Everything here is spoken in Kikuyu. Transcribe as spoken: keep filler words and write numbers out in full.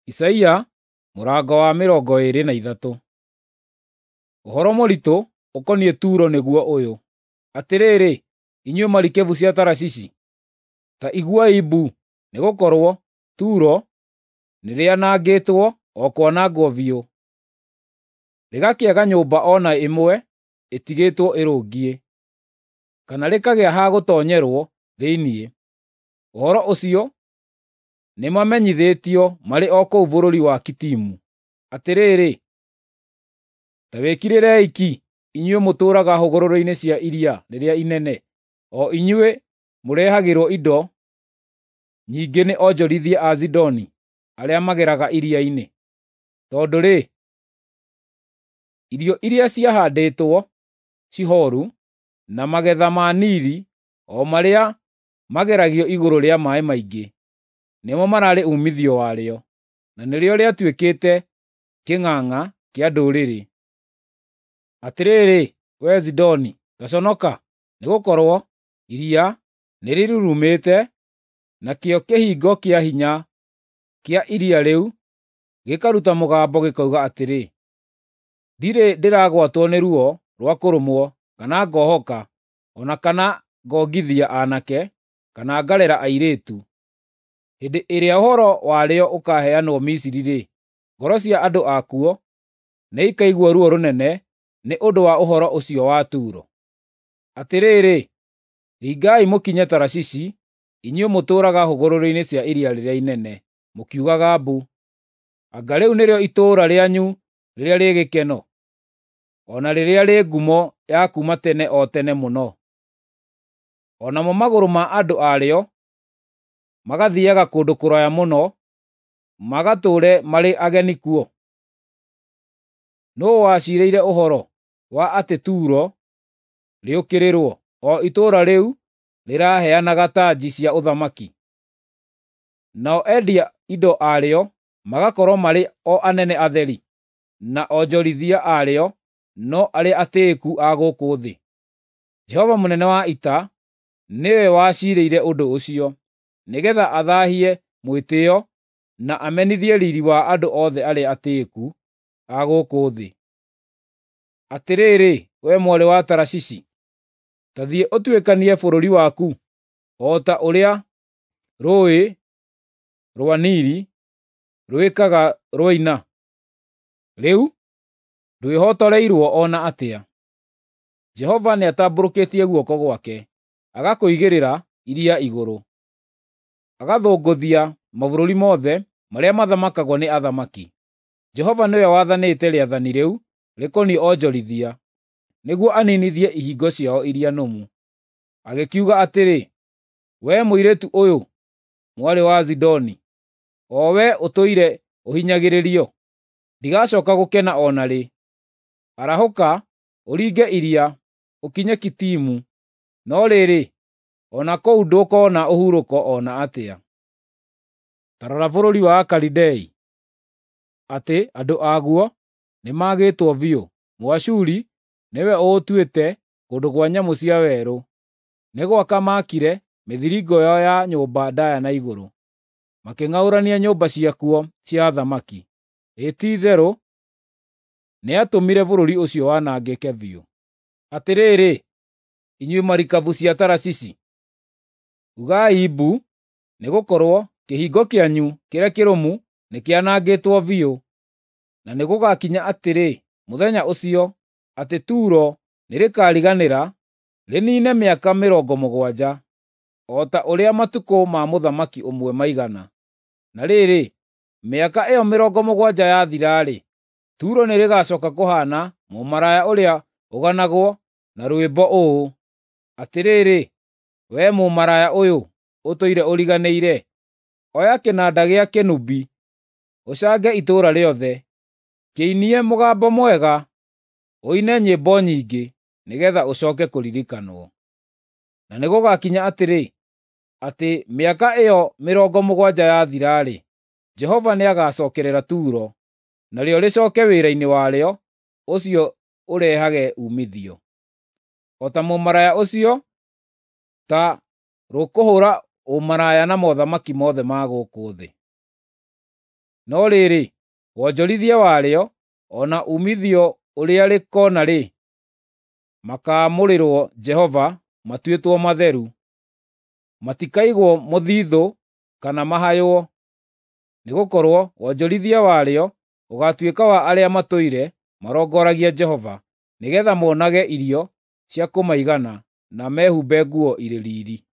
Isaia mũrango wa mĩrongo ĩĩrĩ na ithatũ. Ũhoro mũritũ ũkoniĩ Turo nĩguo ũyũ: Atĩrĩrĩ, inyuĩ marikebu cia Tarashishi, ta iguai mbu, nĩgũkorwo Turo nĩrĩanangĩtwo o kwanangwo biũ, rĩgakĩaga nyũmba o na ĩmwe ĩtigĩtwo ĩrũngiĩ, kana rĩkagĩa ha gũtoonyerwo thĩinĩ. Ũhoro ũcio nĩmamenyithĩtio marĩ o kũu bũrũri wa Kitimu. Atĩrĩrĩ, ta wĩkirĩrei ki, inyuĩ mũtũũraga hũgũrũrũ-inĩ cia iria rĩrĩa inene, o inyuĩ mũrehagĩrwo indo nyingĩ nĩ onjorithia a Zidoni arĩa mageraga iria-inĩ. Tondũ-rĩ, irio iria ciahaandĩtwo Shihoru na magetha ma Nili, o marĩa mageragio igũrũ rĩa maaĩ maingĩ, nĩmo mararĩ uumithio warĩo, na nĩrĩo rĩatuĩkĩte kĩng'ang'a kĩa ndũrĩrĩ. Atĩrĩrĩ, wee Zidoni, ta conoka, nĩgũkorwo iria nĩrĩrurumĩte, nakĩo kĩhingo kĩa hinya kĩa iria rĩu gĩkaruta mũgambo gĩkoiga atĩrĩ: ndirĩ ndĩragwatwo nĩ ruo rwa kũrũmwo, kana ngoohoka, o na kana ngongithia aanake, kana ngarera airĩtu. Hĩndĩ ĩrĩa ũhoro warĩo ũkaaheanwo Misiri-rĩ, ngoro cia andũ akuo nĩikaigua ruo rũnene nĩ ũndũ wa ũhoro ũcio wa Turo. Atĩrĩrĩ, ringai mũkinye Tarashishi, inyuĩ mũtũũraga hũgũrũrũ-inĩ cia iria rĩrĩa inene, mũkiugaga mbu. Anga rĩu nĩrĩo itũũra rĩanyu rĩrĩa rĩ gĩkeno, o na rĩrĩa rĩ ngumo ya kuuma tene o tene mũno? O namo magũrũ ma andũ arĩo magathiiaga kũndũ kũraya mũno, magatũũre marĩ ageni kuo. Nũũ waciirĩire ũhoro wa atĩ Turo rĩũkĩrĩrwo, o itũũra rĩu rĩraheanaga tanji cia ũthamaki, nao endia indo arĩo magakorwo marĩ o anene atheri, na onjorithia arĩo no arĩ atĩĩku a gũkũ thĩ? Jehova mũnene wa ita nĩwe waciirĩire ũndũ ũcio, nĩgeetha athaahie mwĩtĩĩo na amenithie riiri wa andũ othe arĩa atĩĩku a gũkũ thĩ. Atĩrĩrĩ, wee mwarĩ wa Tarashishi, ta thiĩ ũtuĩkanie bũrũri waku, o ta ũrĩa rũũĩ rwa Nili rwĩkaga rwoina. Rĩu ndwĩhotoreirwo o na atĩa. Jehova nĩatambũrũkĩtie guoko gwake, agakũigĩrĩra iria igũrũ, agathũngũthia mabũrũri mothe marĩa mathamakagwo nĩ athamaki. Jehova nĩwe wathanĩte rĩathani rĩu rĩkoniĩ onjorithia, nĩguo aniinithie ihingo ciao iria nũmu. Agĩkiuga atĩrĩ: wee mũirĩtu ũyũ, mwarĩ wa Zidoni, o wee ũtũire ũhinyagĩrĩrio, ndigacooka gũkena o na rĩ. Arahũka, ũringe iria, ũkinye Kitimu, no rĩrĩ, o na kũu ndũkoona ũhurũko o na atĩa. Ta rora bũrũri wa Akalidei, atĩ andũ aguo nĩmagĩtwo biũ. Mũashuri nĩwe ũũtuĩte kũndũ kwa nyamũ cia werũ, nĩ gwaka maakire mĩthiringo yao ya nyũmba ndaaya na igũrũ, makĩng'aũrania nyũmba ciakuo cia athamaki. Ĩ ti-itherũ nĩatũmire bũrũri ũcio wanangĩke biũ. Atĩrĩrĩ, inyuĩ marikabu cia Tarashishi, ugai mbu, nĩgũkorwo kĩhingo kĩanyu kĩrĩa kĩrũmu nĩkĩanangĩtwo biũ. Na nĩgũgakinya atĩrĩ mũthenya ũcio, atĩ Turo nĩrĩkariganĩra, rĩniine mĩaka mĩrongo mũgwanja, o ta ũrĩa matukũ ma mũthamaki ũmwe maigana. Na rĩrĩ, mĩaka ĩyo mĩrongo mũgwanja yathira-rĩ, Turo nĩrĩgacooka kũhaana mũmaraya ũrĩa ũganagwo na rwĩmbo ũũ: atĩrĩrĩ, wee mũmaraya ũyũ ũtũire ũriganĩire, oya kĩnanda gĩa kĩnũbi, ũcange itũũra rĩothe, kĩinie mũgambo mwega, ũine nyĩmbo nyingĩ, nĩgeetha ũcooke kũririkanwo. Na nĩgũgakinya atĩrĩ, atĩ mĩaka ĩyo mĩrongo mũgwanja yathira-rĩ, Jehova nĩagacookerera Turo, narĩo rĩcooke wĩra-inĩ warĩo ũcio ũrehage uumithio. O ta mũmaraya ũcio, ta rũkũhũũra ũmaraya na mothamaki mothe ma gũkũ thĩ. No rĩrĩ, wonjorithia warĩo, o na umithio ũrĩa rĩkoona-rĩ, makaamũrĩrwo Jehova matuĩtwo matheru. Matikaigwo mũthithũ kana mahaywo, nĩgũkorwo wonjorithia warĩo ũgaatuĩka wa arĩa matũire marongoragia Jehova, nĩgeetha monage irio cia kũmaigana na mehumbe nguo irĩ riiri.